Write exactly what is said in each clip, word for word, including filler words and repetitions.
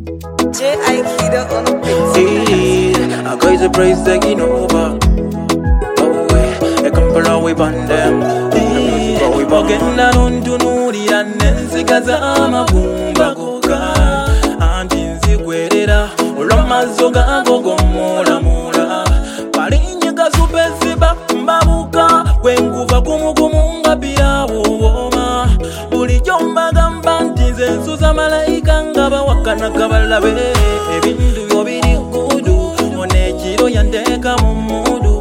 J I Kido on the beat. Hey, I got the praise taking over. Oh, eh, I come from away from them. Hey, but we walking down to Nuri and Nancy Kazama Bumba Goka. And in the Guerrera, Ramazoga Gogo Mora Mora. Parinya Supesiba Babuka, when Guva Kumukumunga Pia Woma. Uri Jomba Gambantis and Susamala Ikangaba Wakana Kabalabe. Ebindu Yobiri Kudu, Onechiro Yandeka Mumudu.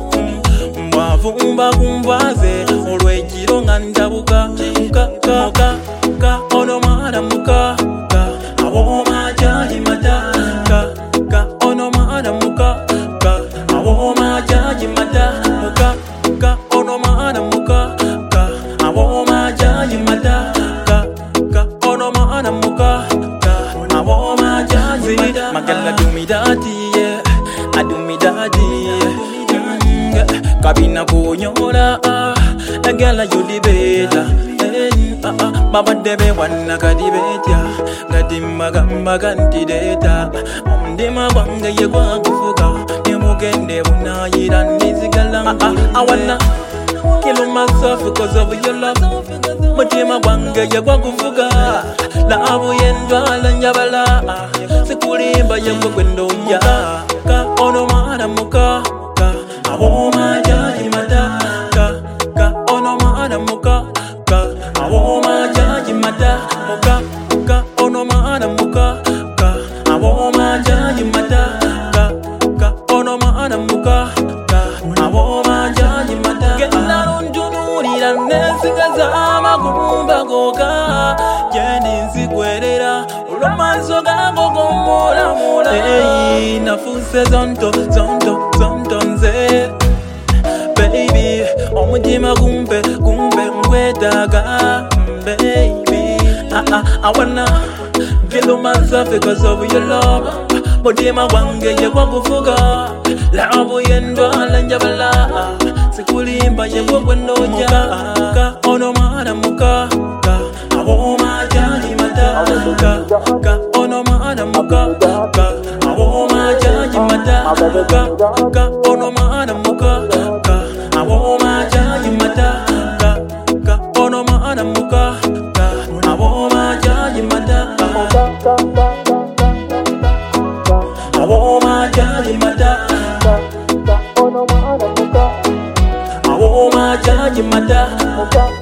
Mwavumba kumvaze, Olwechiro Ngandabuka. Ka ka ka ono mara muka. Ka awoma jaji mata. Ka ka ono mara muka. Ka awoma jaji mata. Muka ka ono mara muka. Ka awoma jaji mata. Ka ka ono mara muka. Ka awoma jaji mata. Magala do me daddy, yeah. I do me daddy, yeah. Kabina kunyora, a gala you libeta. Baba debe wana kadibetya, gadimba gamba ganti deta. Omdema wanga ye kwa kufuka, nemugende buna yira nizigala. I wanna kill myself because of your love. Mutima wanga ye kwa kufuka, love yendwa lanjabala. Sikulimba ye kwa kwendo ya, ka ono mara muka, ka awoma jaji mata, ka ka ono mara muka, ka awoma jaji mata, muka ka ono mara muka, ka awoma jaji mata, ka ka ono mara muka, ka awoma jaji mata. Gela runjunuri la nesiga zama kumba goka, jendi zigwerera, romanzo gango gomora mora. Hey, nafuse zonto zonto zonto nze. Baby, omutima kumbe kumbe ngwetaga, baby. I, I, I wanna kill myself because of your love. Mutima wange ye wakufuga, love yendwa lanjabala. Sikulimba ye wakwenoja, ka ono mara muka, ka awoma jaji mata, ka ka ono mara muka, ka awoma jaji mata, ka ka ono mara muka. Awoma jaji mata, ka ka ono mara muka, ka awoma jaji mata, awoma jaji mata, awoma jaji mata.